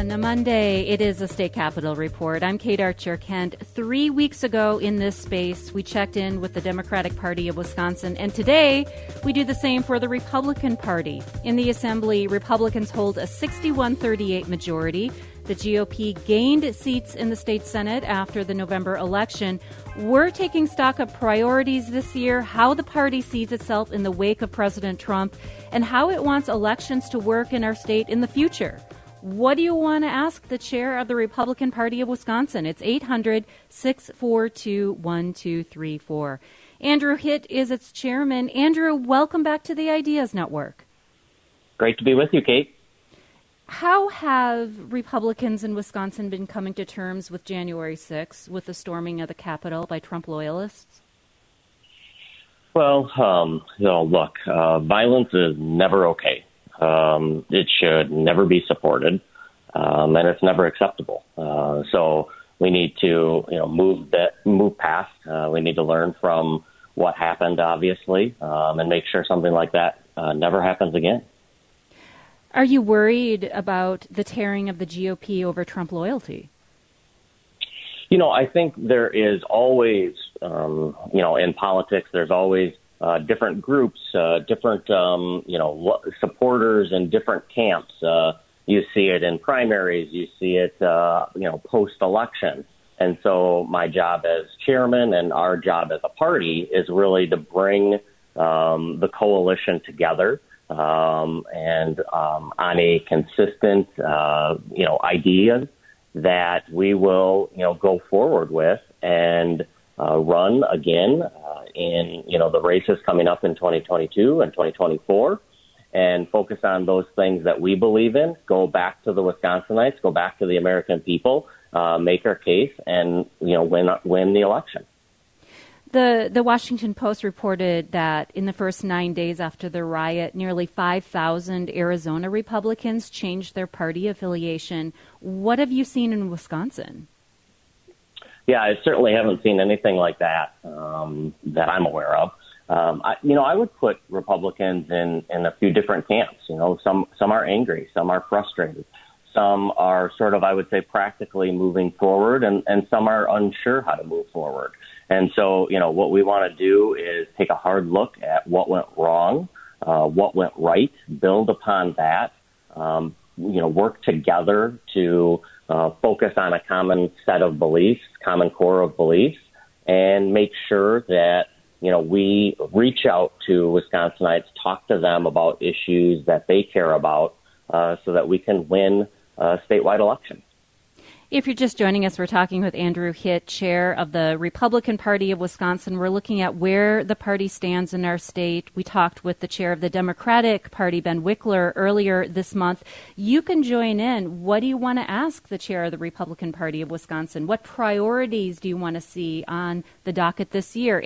On a Monday, it is a State Capitol Report. I'm Kate Archer-Kent. 3 weeks ago in this space, we checked in with the Democratic Party of Wisconsin, and today we do the same for the Republican Party. In the Assembly, Republicans hold a 61-38 majority. The GOP gained seats in the state Senate after the November election. We're taking stock of priorities this year, how the party sees itself in the wake of President Trump, and how it wants elections to work in our state in the future. What do you want to ask the chair of the Republican Party of Wisconsin? It's 800-642-1234. Andrew Hitt is its chairman. Andrew, welcome back to the Ideas Network. Great to be with you, Kate. How have Republicans in Wisconsin been coming to terms with January 6th, with the storming of the Capitol by Trump loyalists? Well, look, violence is never okay. It should never be supported, and it's never acceptable. So we need to, move past. We need to learn from what happened, obviously, and make sure something like that never happens again. Are you worried about the tearing of the GOP over Trump loyalty? I think there is always, in politics, there's always different groups, different, supporters in different camps. You see it in primaries. You see it, post-election. And so my job as chairman and our job as a party is really to bring the coalition together and on a consistent, ideas that we will, go forward with and run again in, the races coming up in 2022 and 2024 and focus on those things that we believe in, go back to the Wisconsinites, go back to the American people, make our case and, win the election. The Washington Post reported that in the first 9 days after the riot, nearly 5,000 Arizona Republicans changed their party affiliation. What have you seen in Wisconsin? Yeah, I certainly haven't seen anything like that that I'm aware of. I would put Republicans in a few different camps. Some are angry, some are frustrated, some are sort of, I would say, practically moving forward, and some are unsure how to move forward. And so, what we want to do is take a hard look at what went wrong, what went right, build upon that, work together to focus on a common set of beliefs, common core of beliefs, and make sure that, we reach out to Wisconsinites, talk to them about issues that they care about so that we can win a statewide election. If you're just joining us, we're talking with Andrew Hitt, chair of the Republican Party of Wisconsin. We're looking at where the party stands in our state. We talked with the chair of the Democratic Party, Ben Wickler, earlier this month. You can join in. What do you want to ask the chair of the Republican Party of Wisconsin? What priorities do you want to see on the docket this year?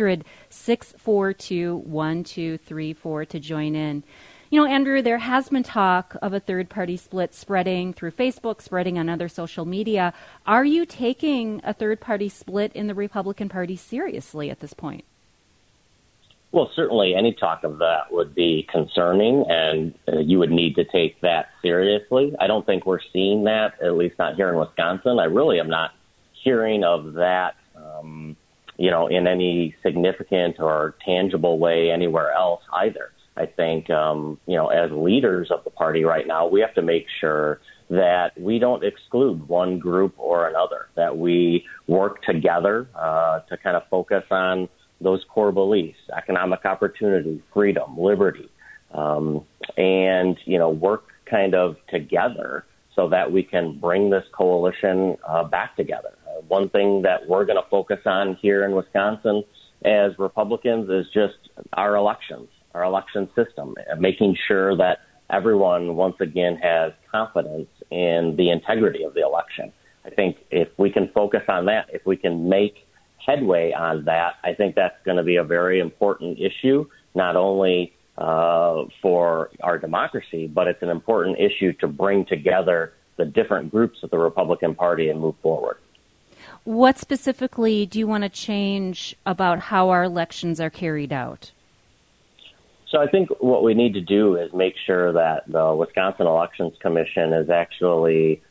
800-642-1234 to join in. Andrew, there has been talk of a third-party split spreading through Facebook, spreading on other social media. Are you taking a third-party split in the Republican Party seriously at this point? Well, certainly any talk of that would be concerning, and you would need to take that seriously. I don't think we're seeing that, at least not here in Wisconsin. I really am not hearing of that, in any significant or tangible way anywhere else either. I think, as leaders of the party right now, we have to make sure that we don't exclude one group or another, that we work together to kind of focus on those core beliefs, economic opportunity, freedom, liberty, and, work kind of together so that we can bring this coalition back together. One thing that we're going to focus on here in Wisconsin as Republicans is just our elections. Our election system, making sure that everyone once again has confidence in the integrity of the election. I think if we can focus on that, if we can make headway on that, I think that's going to be a very important issue, not only for our democracy, but it's an important issue to bring together the different groups of the Republican Party and move forward. What specifically do you want to change about how our elections are carried out? So I think what we need to do is make sure that the Wisconsin Elections Commission is actually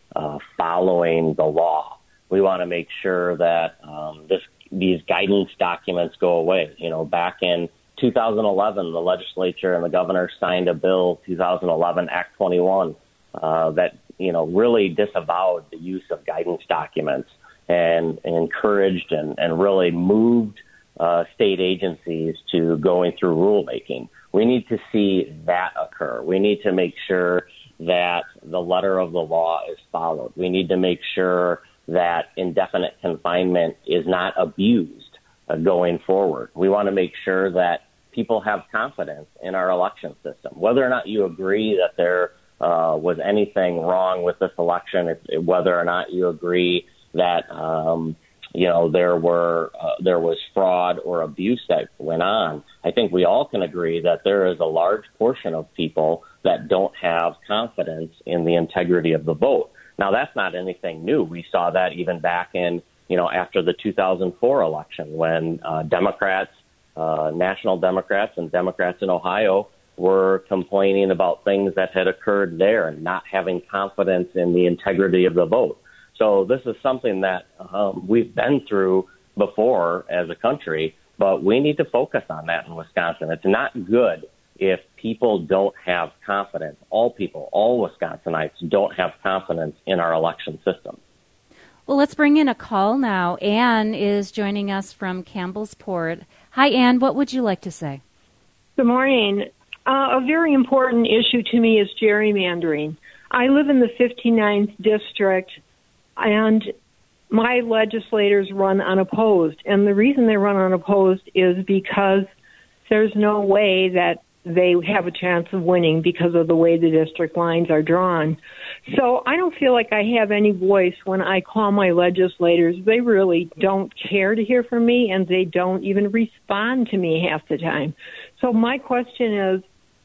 following the law. We want to make sure that these guidance documents go away. Back in 2011, the legislature and the governor signed a bill, 2011 Act 21, that really disavowed the use of guidance documents and encouraged and really moved state agencies to going through rulemaking. We need to see that occur. We need to make sure that the letter of the law is followed. We need to make sure that indefinite confinement is not abused going forward. We want to make sure that people have confidence in our election system. Whether or not you agree that there was anything wrong with this election, whether or not you agree that there was fraud or abuse that went on, I think we all can agree that there is a large portion of people that don't have confidence in the integrity of the vote. Now, that's not anything new. We saw that even back in, after the 2004 election when Democrats, national Democrats and Democrats in Ohio were complaining about things that had occurred there and not having confidence in the integrity of the vote. So this is something that we've been through before as a country, but we need to focus on that in Wisconsin. It's not good if people don't have confidence. All people, all Wisconsinites don't have confidence in our election system. Well, let's bring in a call now. Ann is joining us from Campbellsport. Hi, Ann. What would you like to say? Good morning. A very important issue to me is gerrymandering. I live in the 59th district, and my legislators run unopposed. And the reason they run unopposed is because there's no way that they have a chance of winning because of the way the district lines are drawn. So I don't feel like I have any voice when I call my legislators. They really don't care to hear from me, and they don't even respond to me half the time. So my question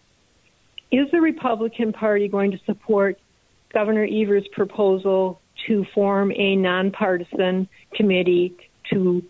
is the Republican Party going to support Governor Evers' proposal to form a nonpartisan committee to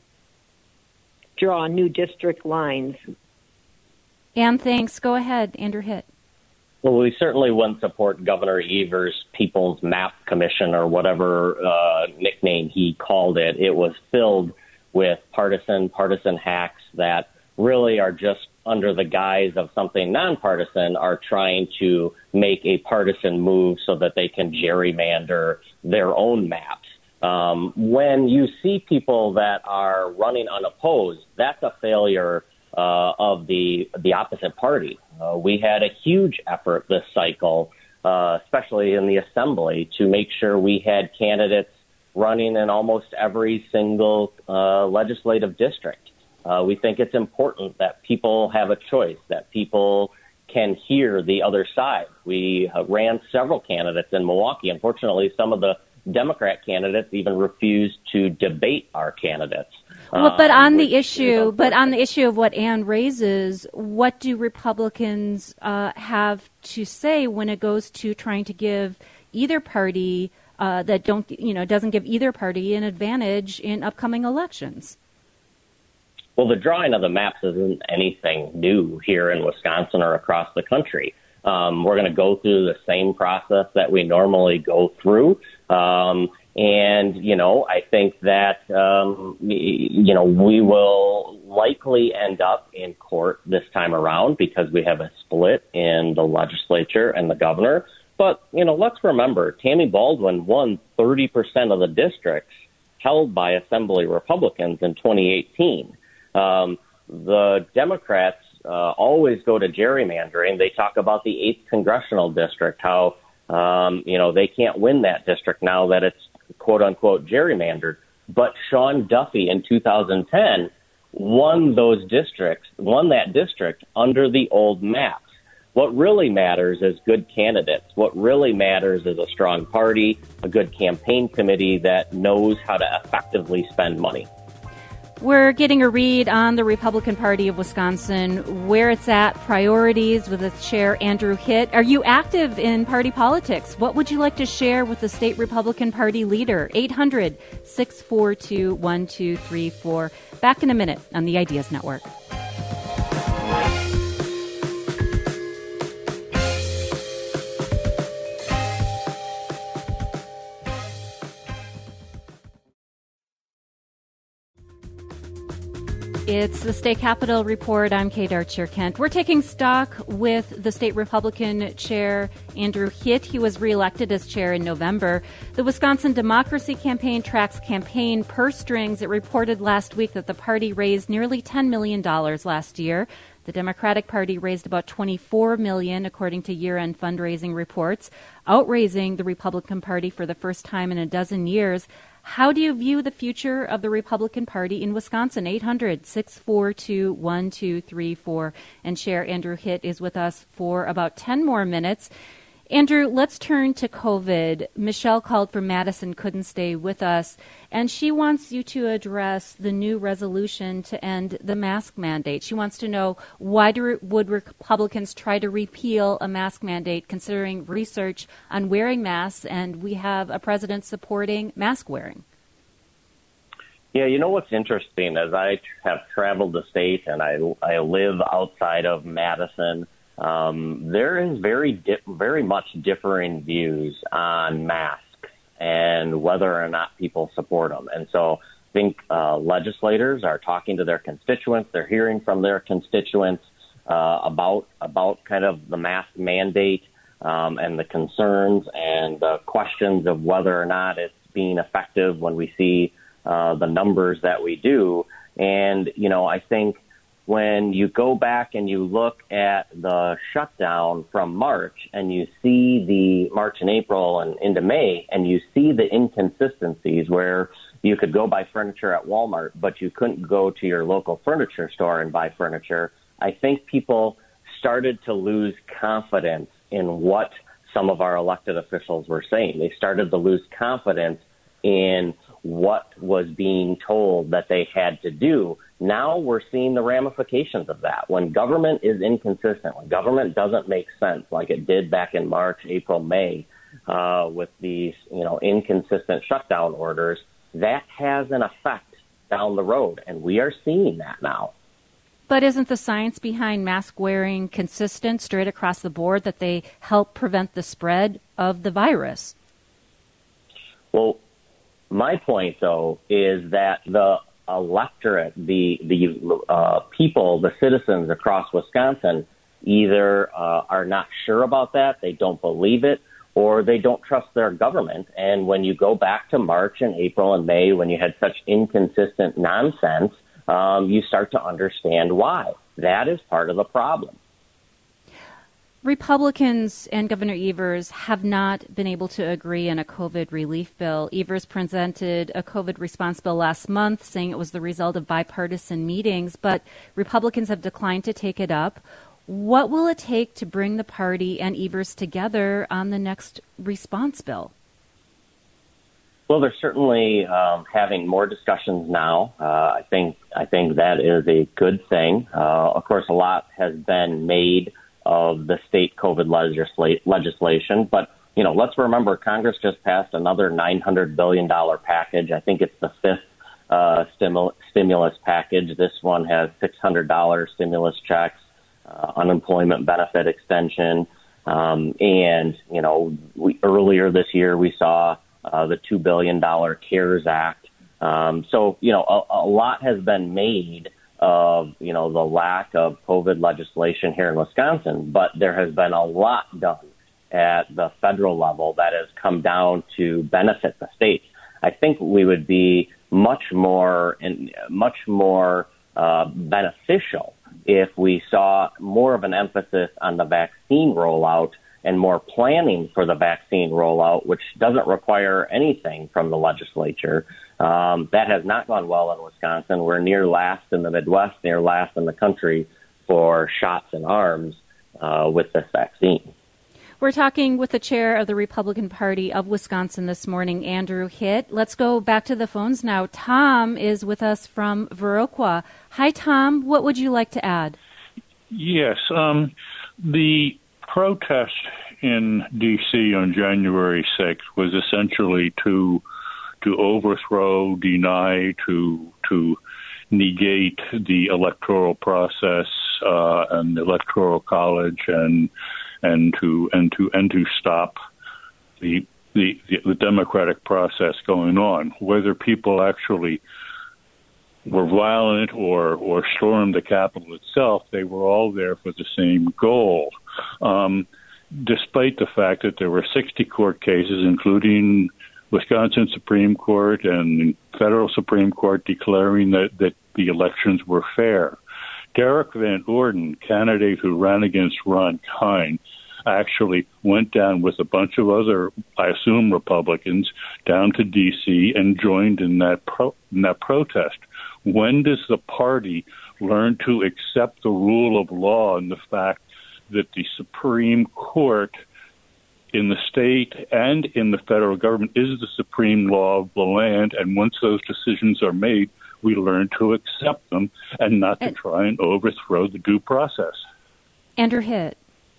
draw new district lines? Ann, thanks. Go ahead, Andrew Hitt. Well, we certainly wouldn't support Governor Evers' People's Map Commission or whatever nickname he called it. It was filled with partisan hacks that really are just under the guise of something nonpartisan are trying to make a partisan move so that they can gerrymander their own maps. When you see people that are running unopposed, that's a failure of the opposite party. We had a huge effort this cycle, especially in the assembly, to make sure we had candidates running in almost every single legislative district. We think it's important that people have a choice, that people can hear the other side. We ran several candidates in Milwaukee. Unfortunately, some of the Democrat candidates even refused to debate our candidates. Well, but on the issue of what Ann raises, what do Republicans have to say when it goes to trying to give either party doesn't give either party an advantage in upcoming elections? Well, the drawing of the maps isn't anything new here in Wisconsin or across the country. We're going to go through the same process that we normally go through. I think that, we will likely end up in court this time around because we have a split in the legislature and the governor. But, let's remember, Tammy Baldwin won 30% of the districts held by Assembly Republicans in 2018. The Democrats always go to gerrymandering. They talk about the 8th congressional district, how, they can't win that district now that it's quote unquote gerrymandered. But Sean Duffy in 2010 won that district under the old maps. What really matters is good candidates. What really matters is a strong party, a good campaign committee that knows how to effectively spend money. We're getting a read on the Republican Party of Wisconsin, where it's at, priorities with its chair, Andrew Hitt. Are you active in party politics? What would you like to share with the state Republican Party leader? 800-642-1234. Back in a minute on the Ideas Network. It's the State Capitol Report. I'm Kate Archer-Kent. We're taking stock with the state Republican chair, Andrew Hitt. He was reelected as chair in November. The Wisconsin Democracy Campaign tracks campaign purse strings. It reported last week that the party raised nearly $10 million last year. The Democratic Party raised about $24 million, according to year-end fundraising reports, outraising the Republican Party for the first time in a dozen years. How do you view the future of the Republican Party in Wisconsin? 800-642-1234. And Chair Andrew Hitt is with us for about 10 more minutes. Andrew, let's turn to COVID. Michelle called from Madison, couldn't stay with us, and she wants you to address the new resolution to end the mask mandate. She wants to know, why would Republicans try to repeal a mask mandate, considering research on wearing masks, and we have a president supporting mask wearing? Yeah, you know what's interesting, as I have traveled the state and I live outside of Madison, there is very much differing views on masks and whether or not people support them. And so I think legislators are talking to their constituents. They're hearing from their constituents about kind of the mask mandate and the concerns and the questions of whether or not it's being effective when we see the numbers that we do. And, you know, I think when you go back and you look at the shutdown from March and you see the March and April and into May, and you see the inconsistencies where you could go buy furniture at Walmart, but you couldn't go to your local furniture store and buy furniture, I think people started to lose confidence in what some of our elected officials were saying. They started to lose confidence in what was being told that they had to do. Now we're seeing the ramifications of that. When government is inconsistent, when government doesn't make sense, like it did back in March, April, May, with these, inconsistent shutdown orders, that has an effect down the road, and we are seeing that now. But isn't the science behind mask wearing consistent straight across the board, that they help prevent the spread of the virus? Well, my point, though, is that the electorate, the people, the citizens across Wisconsin, either are not sure about that, they don't believe it, or they don't trust their government. And when you go back to March and April and May, when you had such inconsistent nonsense, you start to understand why. That is part of the problem. Republicans and Governor Evers have not been able to agree on a COVID relief bill. Evers presented a COVID response bill last month, saying it was the result of bipartisan meetings, but Republicans have declined to take it up. What will it take to bring the party and Evers together on the next response bill? Well, they're certainly having more discussions now. I think that is a good thing. Of course, a lot has been made of the state COVID legislation. But, let's remember Congress just passed another $900 billion package. I think it's the fifth stimulus package. This one has $600 stimulus checks, unemployment benefit extension. Earlier this year we saw the $2 billion CARES Act. So a lot has been made of, the lack of COVID legislation here in Wisconsin, but there has been a lot done at the federal level that has come down to benefit the states. I think we would be much more beneficial if we saw more of an emphasis on the vaccine rollout and more planning for the vaccine rollout, which doesn't require anything from the legislature. That has not gone well in Wisconsin. We're near last in the Midwest, near last in the country for shots in arms with this vaccine. We're talking with the chair of the Republican Party of Wisconsin this morning, Andrew Hitt. Let's go back to the phones now. Tom is with us from Viroqua. Hi, Tom. What would you like to add? Yes. The protest in D.C. on January 6th was essentially to overthrow, deny, to negate the electoral process and the electoral college, and to stop the democratic process going on. Whether people actually were violent or stormed the Capitol itself. They were all there for the same goal. Despite the fact that there were 60 court cases, including Wisconsin Supreme Court and federal Supreme Court, declaring that the elections were fair. Derek Van Orden, candidate who ran against Ron Kind, actually went down with a bunch of other, I assume, Republicans down to D.C. and joined in that protest. When does the party learn to accept the rule of law and the fact that the Supreme Court in the state and in the federal government is the supreme law of the land, and once those decisions are made, we learn to accept them and not to try and overthrow the due process? Andrew Hitt.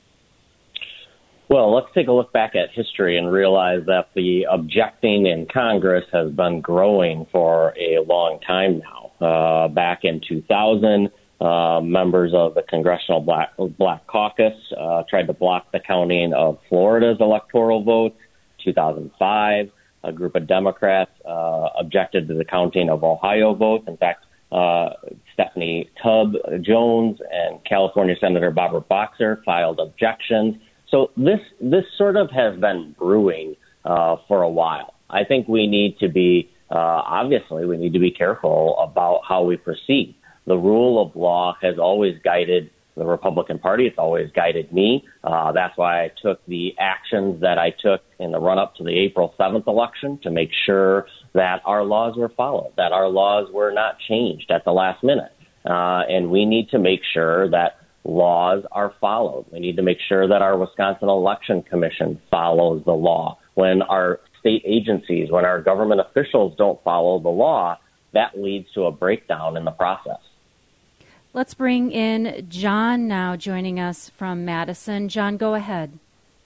Well, let's take a look back at history and realize that the objecting in Congress has been growing for a long time now. Back in 2000, members of the Congressional Black Caucus tried to block the counting of Florida's electoral votes. 2005, a group of Democrats objected to the counting of Ohio votes. In fact, Stephanie Tubb Jones and California Senator Barbara Boxer filed objections. So this sort of has been brewing for a while. I think we need to be, obviously, we need to be careful about how we proceed. The rule of law has always guided the Republican Party. It's always guided me. That's why I took the actions that I took in the run-up to the April 7th election to make sure that our laws were followed, that our laws were not changed at the last minute. And we need to make sure that laws are followed. We need to make sure that our Wisconsin Election Commission follows the law. When our state agencies, when our government officials don't follow the law, that leads to a breakdown in the process. Let's bring in John now, joining us from Madison. John, go ahead.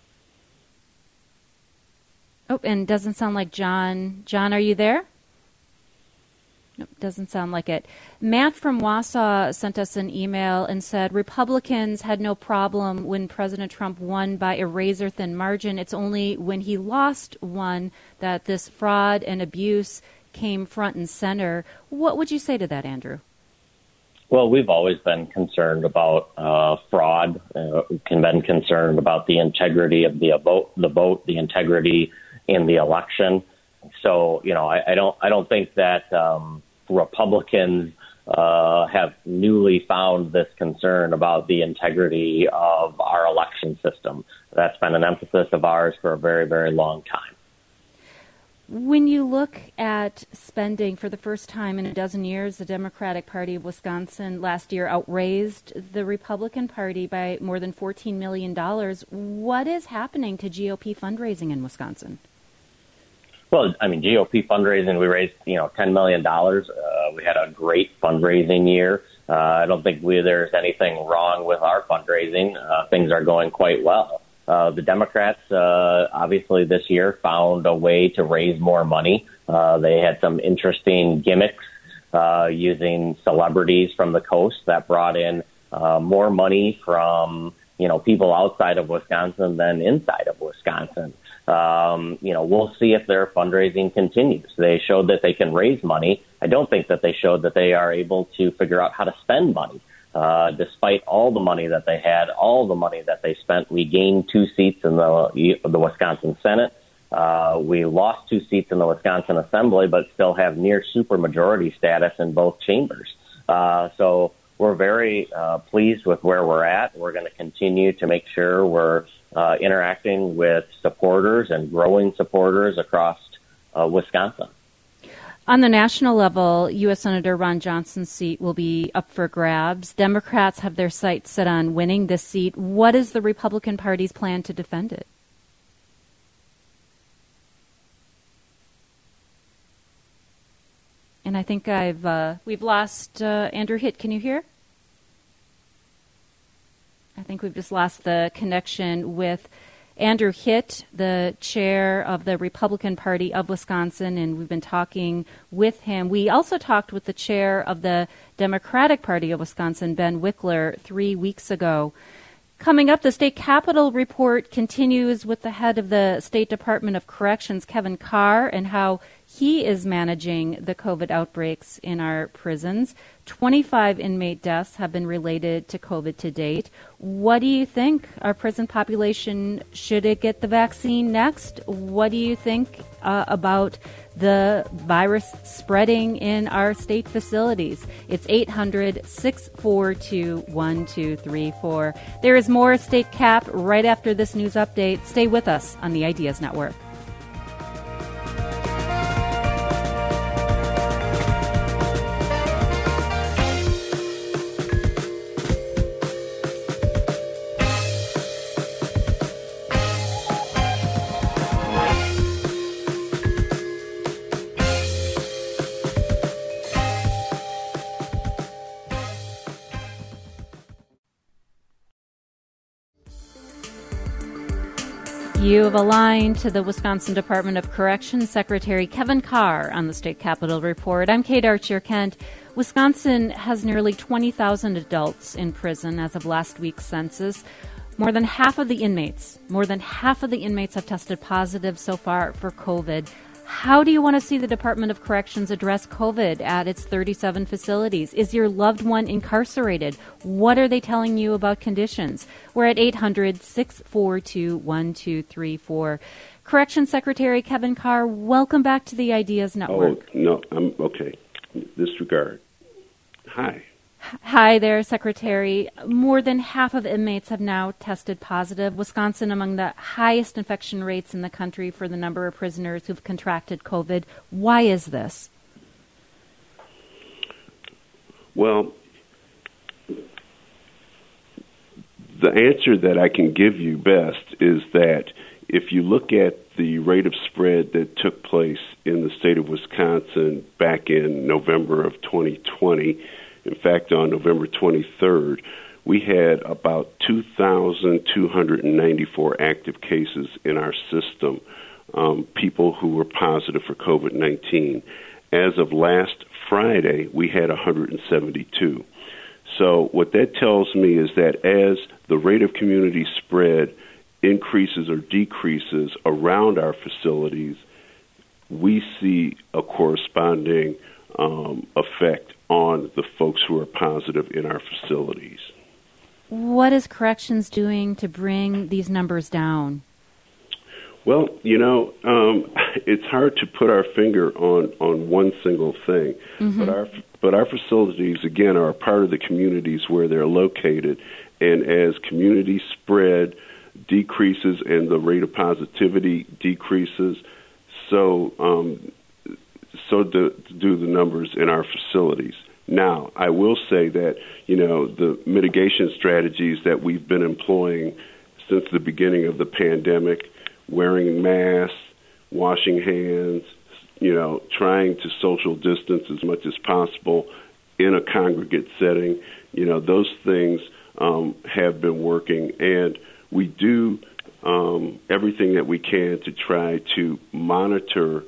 Oh, and doesn't sound like John. John, are you there? Nope, doesn't sound like it. Matt from Wausau sent us an email and said Republicans had no problem when President Trump won by a razor-thin margin. It's only when he lost one that this fraud and abuse came front and center. What would you say to that, Andrew? Well, we've always been concerned about fraud. We've been concerned about the integrity of the vote, the integrity in the election. So, I don't think that Republicans have newly found this concern about the integrity of our election system. That's been an emphasis of ours for a very, very long time. When you look at spending for the first time in a dozen years, the Democratic Party of Wisconsin last year outraised the Republican Party by more than $14 million. What is happening to GOP fundraising in Wisconsin? Well, GOP fundraising, we raised, $10 million. We had a great fundraising year. I don't think there's anything wrong with our fundraising. Things are going quite well. The Democrats, obviously this year, found a way to raise more money. They had some interesting gimmicks using celebrities from the coast that brought in more money from, people outside of Wisconsin than inside of Wisconsin. We'll see if their fundraising continues. They showed that they can raise money. I don't think that they showed that they are able to figure out how to spend money. Despite all the money that they had, all the money that they spent, we gained 2 seats in the Wisconsin Senate. We lost 2 seats in the Wisconsin Assembly, but still have near supermajority status in both chambers. So we're very pleased with where we're at. We're going to continue to make sure we're interacting with supporters and growing supporters across Wisconsin. On the national level, U.S. Senator Ron Johnson's seat will be up for grabs. Democrats have their sights set on winning this seat. What is the Republican Party's plan to defend it? And I think we've lost Andrew Hitt. Can you hear? I think we've just lost the connection with Andrew Hitt, the chair of the Republican Party of Wisconsin, and we've been talking with him. We also talked with the chair of the Democratic Party of Wisconsin, Ben Wickler, 3 weeks ago. Coming up, the State Capitol report continues with the head of the State Department of Corrections, Kevin Carr, and how He is managing the COVID outbreaks in our prisons. 25 inmate deaths have been related to COVID to date. What do you think? Our prison population, should it get the vaccine next? What do you think about the virus spreading in our state facilities? It's 800-642-1234. There is more State Cap right after this news update. Stay with us on the Ideas Network. You have aligned to the Wisconsin Department of Corrections Secretary Kevin Carr on the State Capitol Report. I'm Kate Archer-Kent. Wisconsin has nearly 20,000 adults in prison as of last week's census. More than half of the inmates have tested positive so far for COVID. How do you want to see the Department of Corrections address COVID at its 37 facilities? Is your loved one incarcerated? What are they telling you about conditions? We're at 800-642-1234. Corrections Secretary Kevin Carr, welcome back to the Ideas Network. Oh, no, I'm okay. Disregard. Hi. Hi there, Secretary. More than half of inmates have now tested positive. Wisconsin among the highest infection rates in the country for the number of prisoners who've contracted COVID. Why is this? Well, the answer that I can give you best is that if you look at the rate of spread that took place in the state of Wisconsin back in November of 2020, in fact, on November 23rd, we had about 2,294 active cases in our system, people who were positive for COVID-19. As of last Friday, we had 172. So what that tells me is that as the rate of community spread increases or decreases around our facilities, we see a corresponding effect on the folks who are positive in our facilities. What is Corrections doing to bring these numbers down? Well, it's hard to put our finger on one single thing. Mm-hmm. But our facilities, again, are a part of the communities where they're located. And as community spread decreases and the rate of positivity decreases, so do the numbers in our facilities. Now, I will say that, the mitigation strategies that we've been employing since the beginning of the pandemic, wearing masks, washing hands, trying to social distance as much as possible in a congregate setting, those things have been working. And we do everything that we can to try to monitor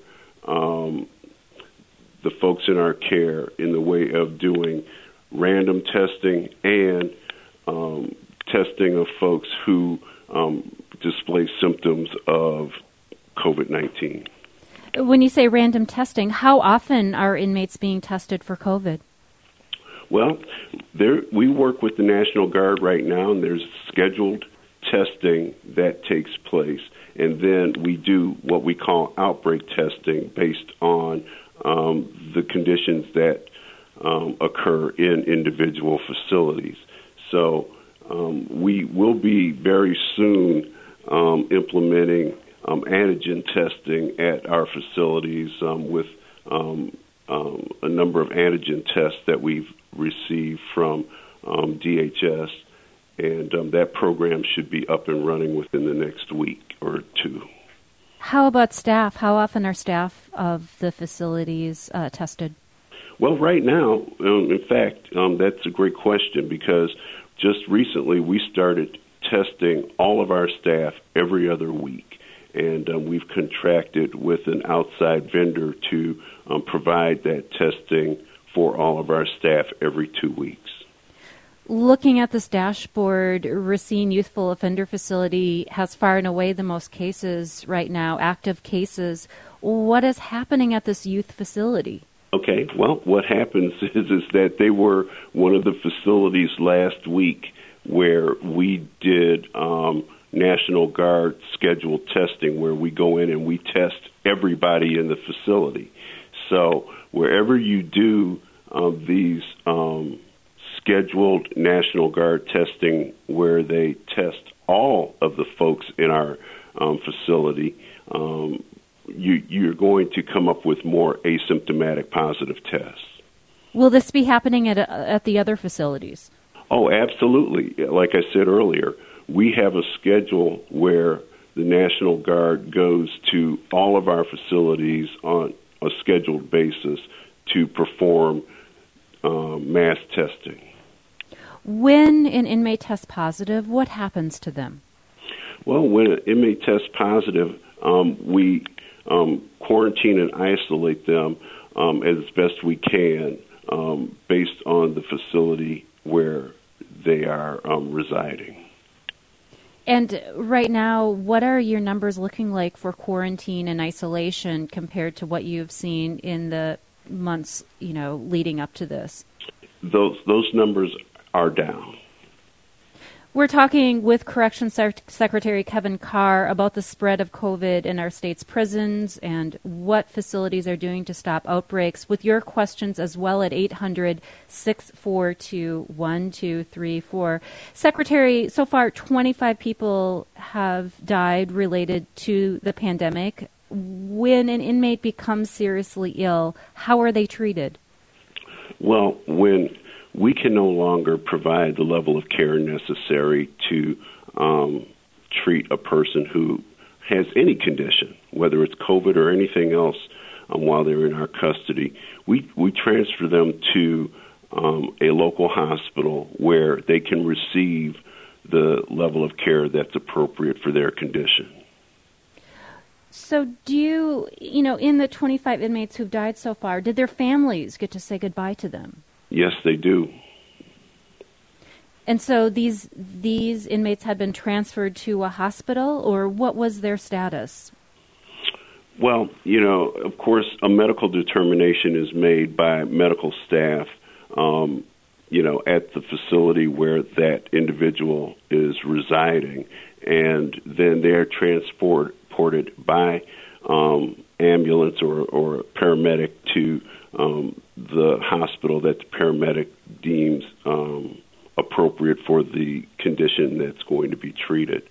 the folks in our care in the way of doing random testing and testing of folks who display symptoms of COVID-19. When you say random testing, how often are inmates being tested for COVID? Well, we work with the National Guard right now, and there's scheduled testing that takes place. And then we do what we call outbreak testing based on the conditions that occur in individual facilities. So we will be very soon implementing antigen testing at our facilities with a number of antigen tests that we've received from DHS, and that program should be up and running within the next week or two. How about staff? How often are staff of the facilities tested? Well, right now, in fact, that's a great question, because just recently we started testing all of our staff every other week, and we've contracted with an outside vendor to provide that testing for all of our staff every 2 weeks. Looking at this dashboard, Racine Youthful Offender Facility has far and away the most cases right now, active cases. What is happening at this youth facility? Okay, well, what happens is that they were one of the facilities last week where we did National Guard scheduled testing, where we go in and we test everybody in the facility. So wherever you do these scheduled National Guard testing, where they test all of the folks in our facility, you're going to come up with more asymptomatic positive tests. Will this be happening at the other facilities? Oh, absolutely. Like I said earlier, we have a schedule where the National Guard goes to all of our facilities on a scheduled basis to perform mass testing. When an inmate tests positive, what happens to them? Well, when an inmate tests positive, we quarantine and isolate them as best we can based on the facility where they are residing. And right now, what are your numbers looking like for quarantine and isolation compared to what you've seen in the months, leading up to this? Those numbers are down. We're talking with Corrections Secretary Kevin Carr about the spread of COVID in our state's prisons and what facilities are doing to stop outbreaks, with your questions as well at 800-642-1234. Secretary, so far 25 people have died related to the pandemic. When an inmate becomes seriously ill, how are they treated? Well, when we can no longer provide the level of care necessary to treat a person who has any condition, whether it's COVID or anything else, while they're in our custody, we transfer them to a local hospital where they can receive the level of care that's appropriate for their condition. So do you, in the 25 inmates who've died so far, did their families get to say goodbye to them? Yes, they do. And so these inmates had been transferred to a hospital, or what was their status? Well, of course, a medical determination is made by medical staff, at the facility where that individual is residing, and then they're transported by ambulance or paramedic to the hospital that the paramedic deems appropriate for the condition that's going to be treated.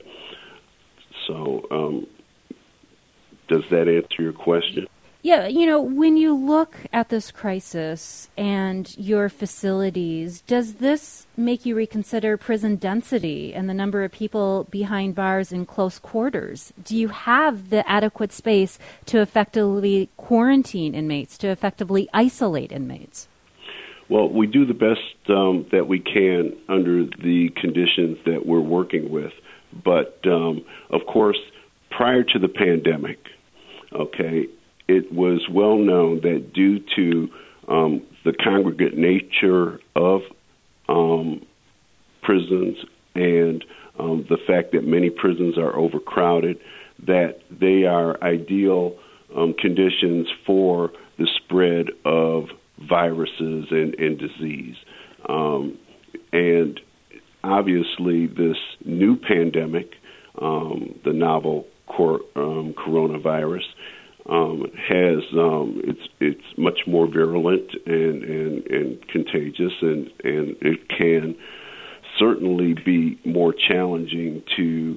So, does that answer your question? Yeah, when you look at this crisis and your facilities, does this make you reconsider prison density and the number of people behind bars in close quarters? Do you have the adequate space to effectively quarantine inmates, to effectively isolate inmates? Well, we do the best that we can under the conditions that we're working with. But, of course, prior to the pandemic, it was well known that due to the congregate nature of prisons and the fact that many prisons are overcrowded, that they are ideal conditions for the spread of viruses and disease. And obviously this new pandemic, the novel coronavirus, has it's much more virulent and contagious, and it can certainly be more challenging to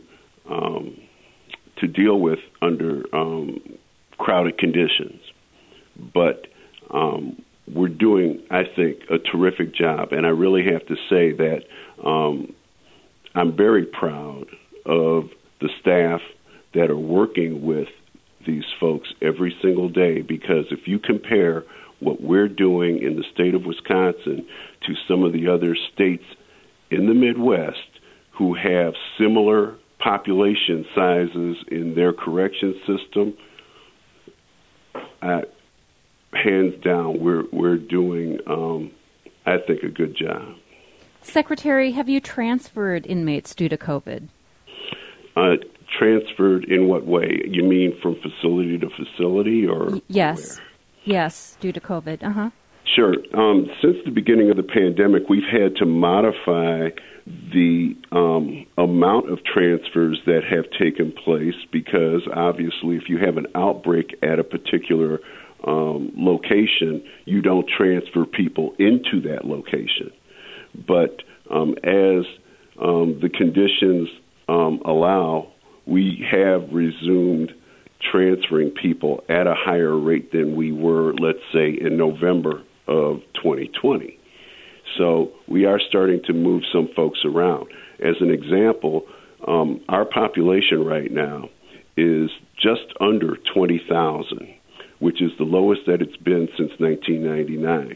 deal with under crowded conditions. But we're doing, I think, a terrific job, and I really have to say that I'm very proud of the staff that are working with these folks every single day, because if you compare what we're doing in the state of Wisconsin to some of the other states in the Midwest who have similar population sizes in their correction system, hands down, we're doing, I think, a good job. Secretary, have you transferred inmates due to COVID? Transferred in what way? You mean from facility to facility, or yes, where? Yes, due to COVID. Sure. Since the beginning of the pandemic, we've had to modify the amount of transfers that have taken place because, obviously, if you have an outbreak at a particular location, you don't transfer people into that location. But as the conditions allow, we have resumed transferring people at a higher rate than we were, let's say, in November of 2020. So we are starting to move some folks around. As an example, our population right now is just under 20,000, which is the lowest that it's been since 1999,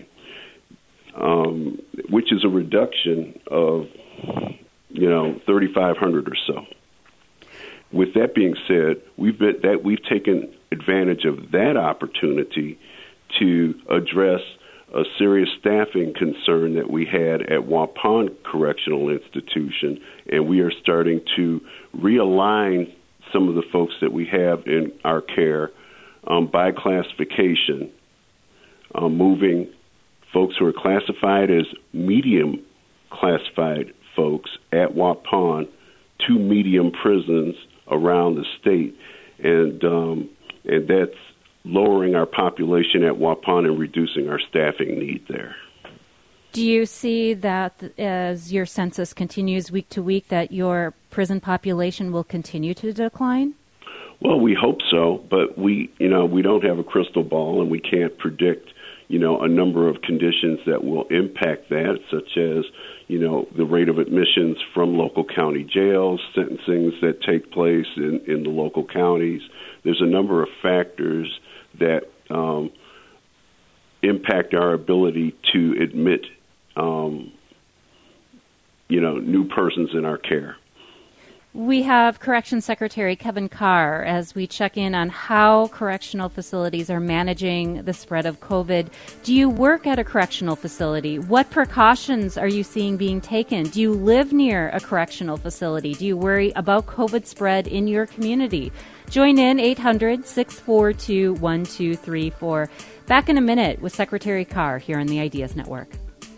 which is a reduction of, 3,500 or so. With that being said, we've taken advantage of that opportunity to address a serious staffing concern that we had at Waupun Correctional Institution, and we are starting to realign some of the folks that we have in our care by classification, moving folks who are classified as medium classified folks at Waupun to medium prisons around the state, and that's lowering our population at Waupun and reducing our staffing need there. Do you see that as your census continues week to week that your prison population will continue to decline? Well, we hope so, but we don't have a crystal ball, and we can't predict, a number of conditions that will impact that, such as, the rate of admissions from local county jails, sentencings that take place in the local counties. There's a number of factors that impact our ability to admit, new persons in our care. We have Corrections Secretary Kevin Carr as we check in on how correctional facilities are managing the spread of COVID. Do you work at a correctional facility? What precautions are you seeing being taken? Do you live near a correctional facility? Do you worry about COVID spread in your community? Join in 800-642-1234. Back in a minute with Secretary Carr here on the Ideas Network.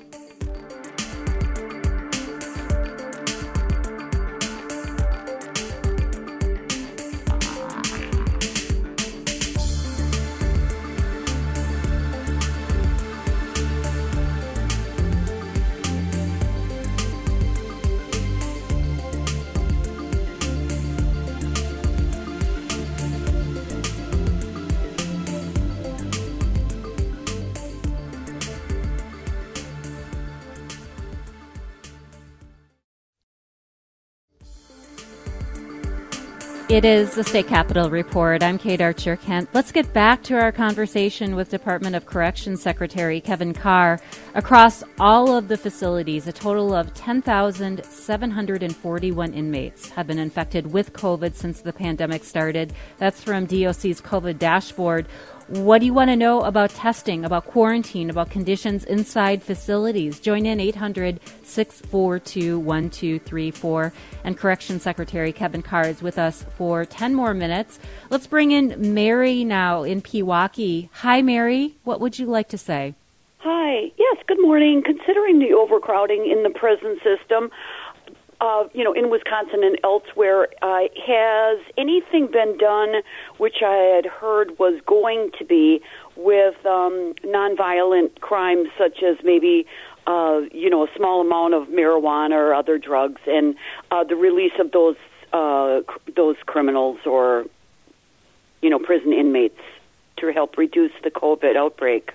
It is the State Capitol Report. I'm Kate Archer-Kent. Let's get back to our conversation with Department of Corrections Secretary Kevin Carr. Across all of the facilities, a total of 10,741 inmates have been infected with COVID since the pandemic started. That's from DOC's COVID dashboard. What do you want to know about testing, about quarantine, about conditions inside facilities? Join in 800-642-1234. And Corrections Secretary Kevin Carr is with us for 10 more minutes. Let's bring in Mary now in Pewaukee. Hi, Mary. What would you like to say? Hi. Yes, good morning. Considering the overcrowding in the prison system, in Wisconsin and elsewhere, has anything been done, which I had heard was going to be, with nonviolent crimes such as maybe, a small amount of marijuana or other drugs, and the release of those criminals or, prison inmates to help reduce the COVID outbreak?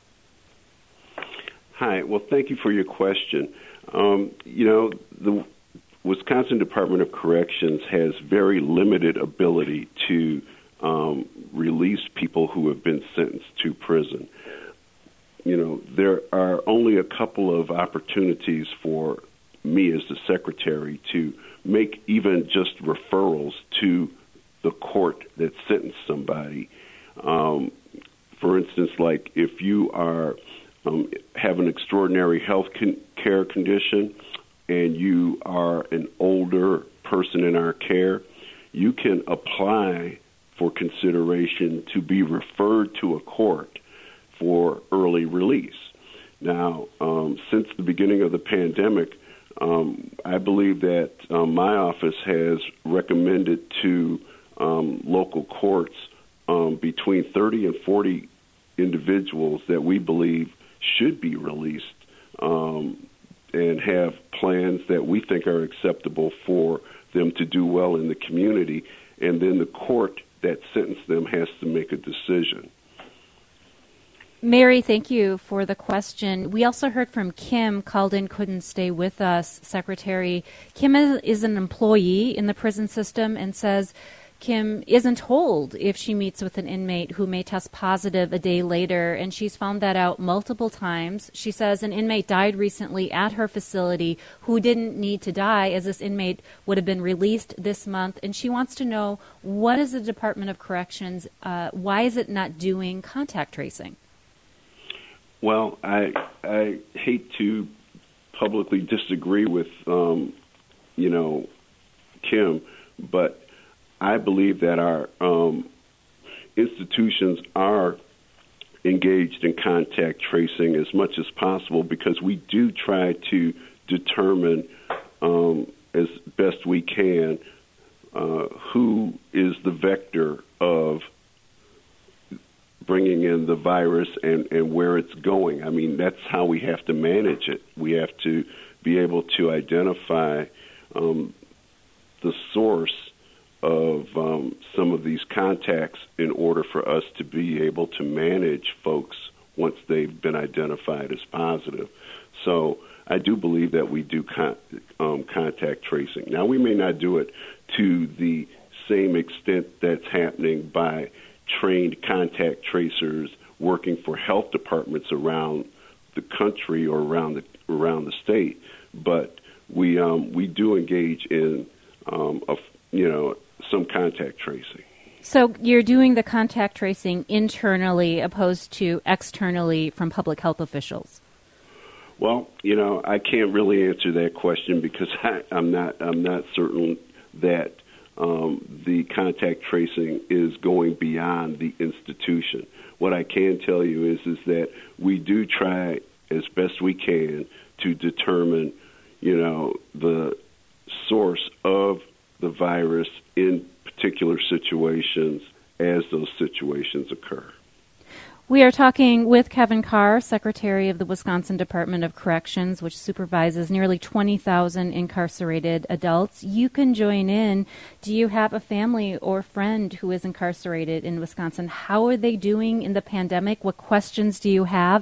Hi. Well, thank you for your question. The Wisconsin Department of Corrections has very limited ability to release people who have been sentenced to prison. There are only a couple of opportunities for me as the secretary to make even just referrals to the court that sentenced somebody. For instance, like if you are have an extraordinary health care condition and you are an older person in our care, you can apply for consideration to be referred to a court for early release. Now, since the beginning of the pandemic, I believe that my office has recommended to local courts between 30 and 40 individuals that we believe should be released and have plans that we think are acceptable for them to do well in the community, and then the court that sentenced them has to make a decision. Mary, thank you for the question. We also heard from Kim, called in, couldn't stay with us, Secretary. Kim is an employee in the prison system and says Kim isn't told if she meets with an inmate who may test positive a day later, and she's found that out multiple times. She says an inmate died recently at her facility who didn't need to die, as this inmate would have been released this month, and she wants to know, what is the Department of Corrections, why is it not doing contact tracing? Well, I hate to publicly disagree with, Kim, but I believe that our institutions are engaged in contact tracing as much as possible because we do try to determine as best we can who is the vector of bringing in the virus and where it's going. I mean, that's how we have to manage it. We have to be able to identify the source of some of these contacts in order for us to be able to manage folks once they've been identified as positive. So I do believe that we do contact tracing. Now, we may not do it to the same extent that's happening by trained contact tracers working for health departments around the country or around the state, but we do engage in some contact tracing. So you're doing the contact tracing internally opposed to externally from public health officials? Well, I can't really answer that question because I'm not certain that the contact tracing is going beyond the institution. What I can tell you is that we do try as best we can to determine, the source of the virus in particular situations as those situations occur. We are talking with Kevin Carr, Secretary of the Wisconsin Department of Corrections, which supervises nearly 20,000 incarcerated adults. You can join in. Do you have a family or friend who is incarcerated in Wisconsin? How are they doing in the pandemic? What questions do you have?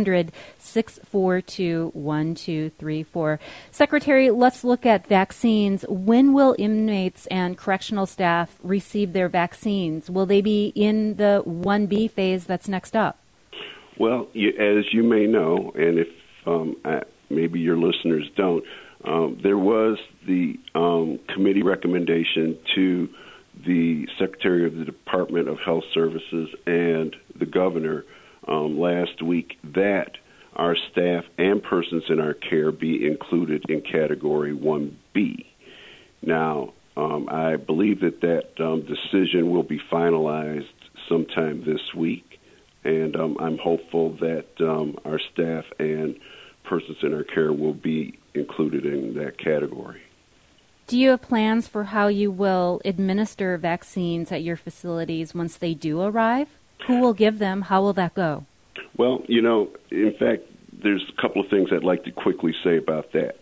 800-642-1234. Secretary, let's look at vaccines. When will inmates and correctional staff receive their vaccines? Will they be in the 1B phase that's next up? Well, as you may know, and if maybe your listeners don't, there was the committee recommendation to the Secretary of the Department of Health Services and the governor last week that our staff and persons in our care be included in Category 1B. Now, I believe that decision will be finalized sometime this week. And I'm hopeful that our staff and persons in our care will be included in that category. Do you have plans for how you will administer vaccines at your facilities once they do arrive? Who will give them? How will that go? Well, in fact, there's a couple of things I'd like to quickly say about that.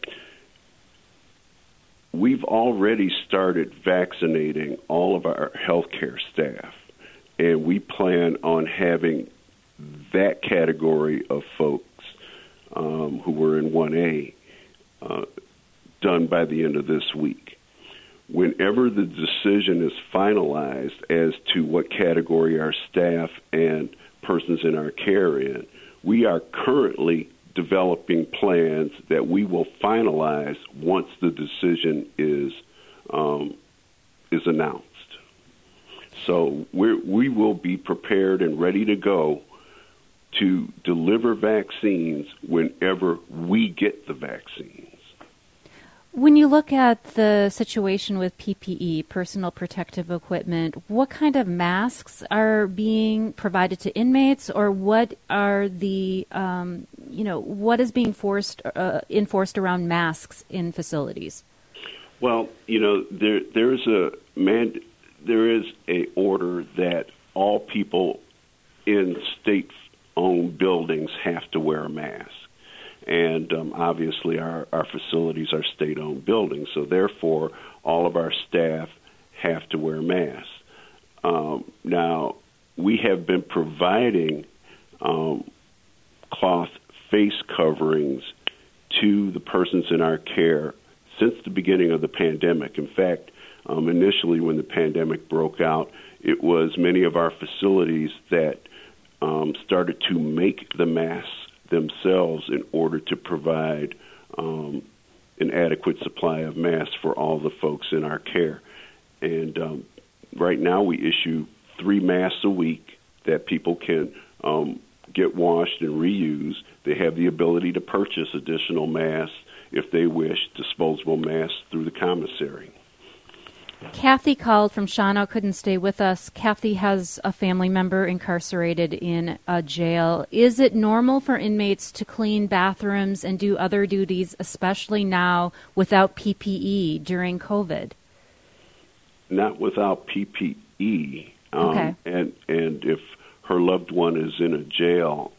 We've already started vaccinating all of our healthcare staff. And we plan on having that category of folks who were in 1A done by the end of this week. Whenever the decision is finalized as to what category our staff and persons in our care are in, we are currently developing plans that we will finalize once the decision is announced. So we will be prepared and ready to go to deliver vaccines whenever we get the vaccines. When you look at the situation with PPE, personal protective equipment, what kind of masks are being provided to inmates, or what are the, what is being enforced around masks in facilities? Well, there is a order that all people in state-owned buildings have to wear a mask. And obviously our facilities are state-owned buildings, so therefore all of our staff have to wear masks. Now, we have been providing cloth face coverings to the persons in our care since the beginning of the pandemic. In fact, initially when the pandemic broke out, it was many of our facilities that started to make the masks themselves in order to provide an adequate supply of masks for all the folks in our care. And right now we issue 3 masks a week that people can get washed and reuse. They have the ability to purchase additional masks if they wish, disposable masks through the commissary. Kathy called from Shawano, couldn't stay with us. Kathy has a family member incarcerated in a jail. Is it normal for inmates to clean bathrooms and do other duties, especially now without PPE during COVID? Not without PPE. Okay. And if her loved one is in a jail,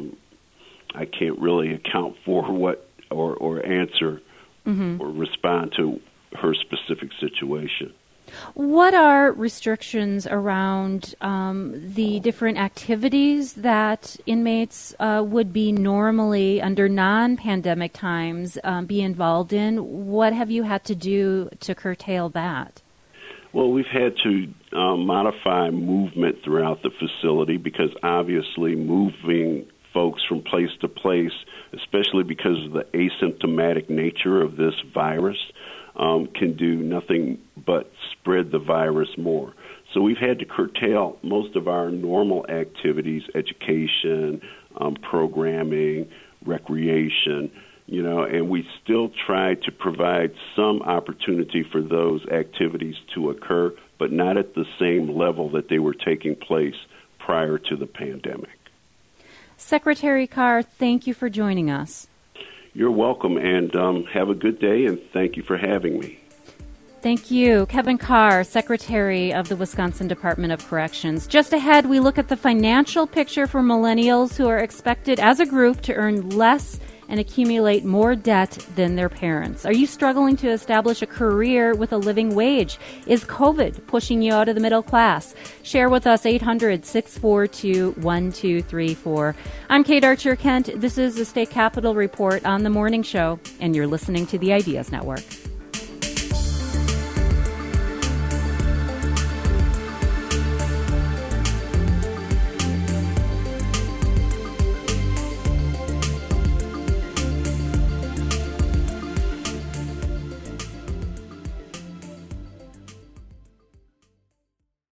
I can't really account for what or answer or respond to her specific situation. What are restrictions around the different activities that inmates would be normally under non-pandemic times be involved in? What have you had to do to curtail that? Well, we've had to modify movement throughout the facility because obviously moving folks from place to place, especially because of the asymptomatic nature of this virus, can do nothing but spread the virus more. So we've had to curtail most of our normal activities, education, programming, recreation, and we still try to provide some opportunity for those activities to occur, but not at the same level that they were taking place prior to the pandemic. Secretary Carr, thank you for joining us. You're welcome, and have a good day, and thank you for having me. Thank you. Kevin Carr, Secretary of the Wisconsin Department of Corrections. Just ahead, we look at the financial picture for millennials who are expected as a group to earn less and accumulate more debt than their parents. Are you struggling to establish a career with a living wage? Is COVID pushing you out of the middle class? Share with us 800-642-1234. I'm Kate Archer Kent. This is the State Capitol Report on The Morning Show, and you're listening to the Ideas Network.